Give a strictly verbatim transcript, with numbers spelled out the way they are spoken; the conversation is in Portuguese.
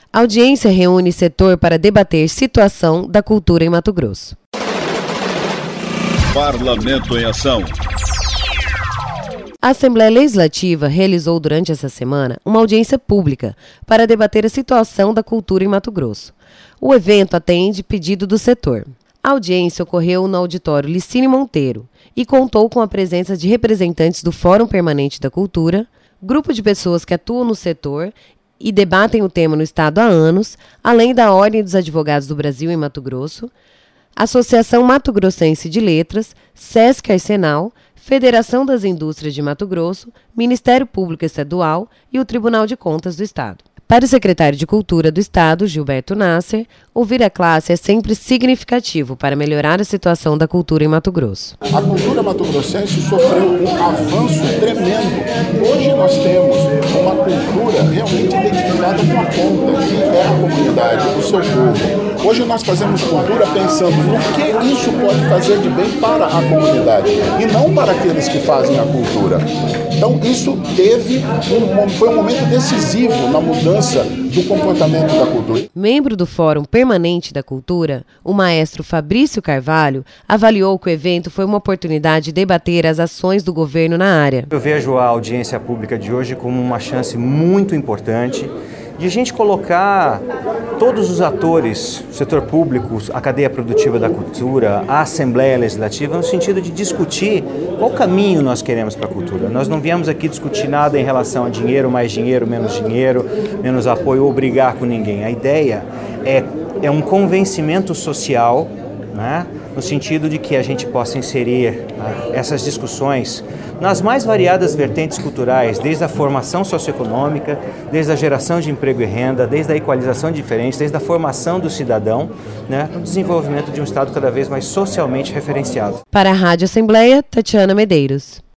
A audiência reúne setor para debater situação da cultura em Mato Grosso. Parlamento em Ação. A Assembleia Legislativa realizou durante essa semana uma audiência pública para debater a situação da cultura em Mato Grosso. O evento atende pedido do setor. A audiência ocorreu no auditório Licine Monteiro e contou com a presença de representantes do Fórum Permanente da Cultura, grupo de pessoas que atuam no setor e debatem o tema no Estado há anos, além da Ordem dos Advogados do Brasil em Mato Grosso, Associação Mato Grossense de Letras, Sesc Arsenal, Federação das Indústrias de Mato Grosso, Ministério Público Estadual e o Tribunal de Contas do Estado. Para o secretário de Cultura do Estado, Gilberto Nasser, ouvir a classe é sempre significativo para melhorar a situação da cultura em Mato Grosso. A cultura mato-grossense sofreu um avanço tremendo. Hoje nós temos uma cultura realmente identificada por conta, que é a comunidade, o seu povo. Hoje nós fazemos cultura pensando no que isso pode fazer de bem para a comunidade e não para aqueles que fazem a cultura. Então isso teve um, foi um momento decisivo na mudança do comportamento da cultura. Membro do Fórum Permanente da Cultura, o maestro Fabrício Carvalho avaliou que o evento foi uma oportunidade de debater as ações do governo na área. Eu vejo a audiência pública de hoje como uma chance muito importante de a gente colocar todos os atores, o setor público, a cadeia produtiva da cultura, a Assembleia Legislativa, no sentido de discutir qual caminho nós queremos para a cultura. Nós não viemos aqui discutir nada em relação a dinheiro, mais dinheiro, menos dinheiro, menos apoio ou brigar com ninguém. A ideia é, é um convencimento social, né, no sentido de que a gente possa inserir, né, essas discussões nas mais variadas vertentes culturais, desde a formação socioeconômica, desde a geração de emprego e renda, desde a equalização de diferenças, desde a formação do cidadão, né, no desenvolvimento de um Estado cada vez mais socialmente referenciado. Para a Rádio Assembleia, Tatiana Medeiros.